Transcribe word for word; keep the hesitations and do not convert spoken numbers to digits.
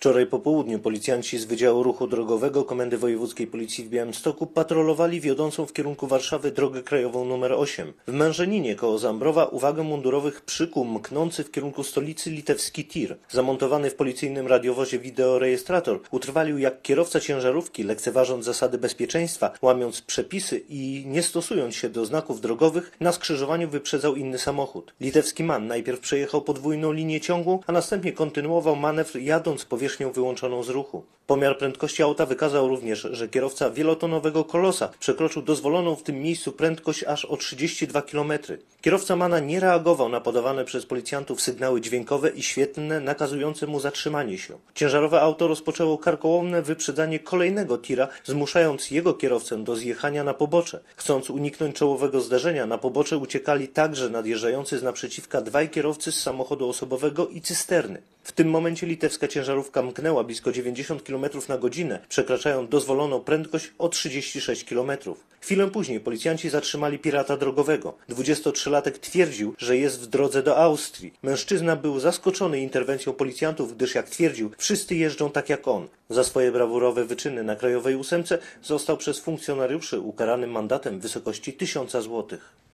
Wczoraj po południu policjanci z Wydziału Ruchu Drogowego Komendy Wojewódzkiej Policji w Białymstoku patrolowali wiodącą w kierunku Warszawy drogę krajową numer osiem. W Mężeninie koło Zambrowa uwagę mundurowych przykuł mknący w kierunku stolicy litewski tir. Zamontowany w policyjnym radiowozie wideorejestrator utrwalił, jak kierowca ciężarówki, lekceważąc zasady bezpieczeństwa, łamiąc przepisy i nie stosując się do znaków drogowych, na skrzyżowaniu wyprzedzał inny samochód. Litewski man najpierw przejechał podwójną linię ciągu, a następnie kontynuował manewr, jadąc powierzchnią wyłączoną z ruchu. Pomiar prędkości auta wykazał również, że kierowca wielotonowego kolosa przekroczył dozwoloną w tym miejscu prędkość aż o trzydzieści dwa kilometry. Kierowca mana nie reagował na podawane przez policjantów sygnały dźwiękowe i świetlne nakazujące mu zatrzymanie się. Ciężarowe auto rozpoczęło karkołomne wyprzedzanie kolejnego tira, zmuszając jego kierowcę do zjechania na pobocze. Chcąc uniknąć czołowego zdarzenia, na pobocze uciekali także nadjeżdżający z naprzeciwka dwaj kierowcy z samochodu osobowego i cysterny. W tym momencie litewska ciężarówka mknęła blisko dziewięćdziesiąt kilometrów na godzinę, przekraczając dozwoloną prędkość o trzydzieści sześć kilometrów. Chwilę później policjanci zatrzymali pirata drogowego. dwudziestotrzylatek twierdził, że jest w drodze do Austrii. Mężczyzna był zaskoczony interwencją policjantów, gdyż, jak twierdził, wszyscy jeżdżą tak jak on. Za swoje brawurowe wyczyny na Krajowej ósemce został przez funkcjonariuszy ukarany mandatem w wysokości tysiąca złotych.